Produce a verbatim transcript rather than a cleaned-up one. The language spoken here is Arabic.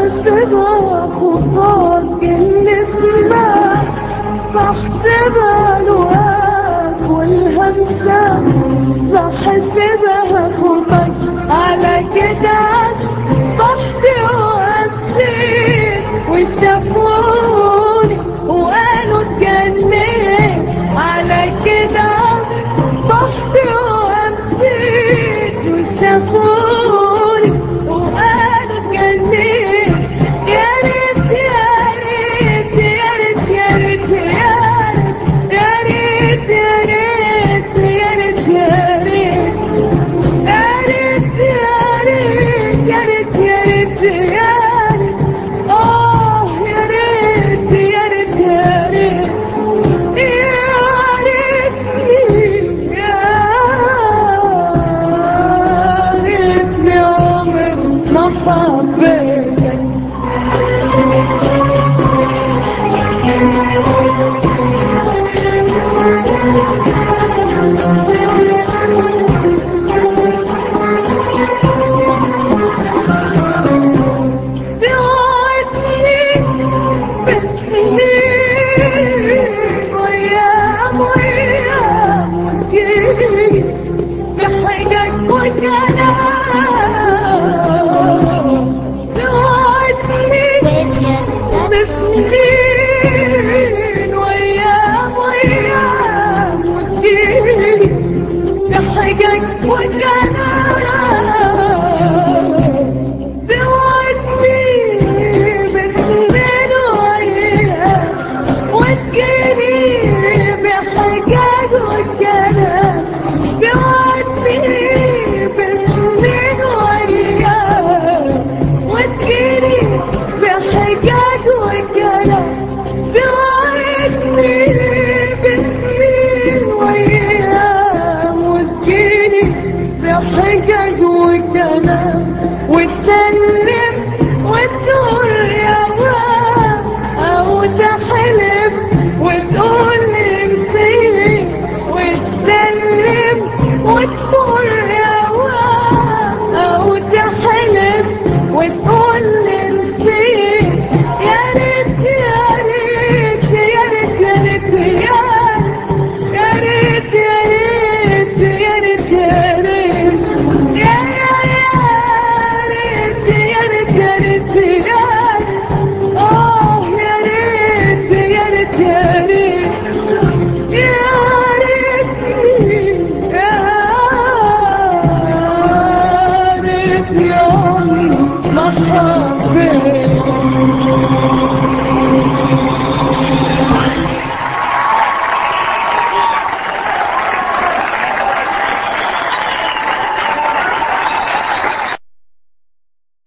بحسبها خطاك اللي اسمها، بحسبها لقاك والهمسة، بحسبها خطاك على كده ضحكي وهمسيت وشافوني وقالوا اتجنيت، على كده ضحكي وهمسيت وشافوني وقالوا اتجنيت. يا ريت يا ريت يا ريت يا ريت يا ريت يا ريت يا ريت يا ريت يا ريت يا ريت يا ريت اه يا ريت يا ريت يا ريت يا ريتني يا ريتني عمري ما حبيتك. بحجك وكلام توعدني بسنين وأيام وأيام وتجيلي، بحجك وكلام توعدني بسنين وأيام وتجيلي، بحجك وكلام توعدني بسنين وأيام وتجيلي، بحجاج وكلام توعدني بسنين وأيام وتجيلي، بحجاج وكلام وتسلم وتقول يا وام أو تحلف وتقول نسيت، وتسلم وتقول يا وام أو تحلف وتقول نسيت. يا ريت يا ريت يا ريت يا ريت يا ريت يا ريت يا ريت يا ريت يا ريت يا ريت يا ريت يا اه يا ريت يا ريت يا ريت يا ريتني يا ريت يا عمري ما حبيت.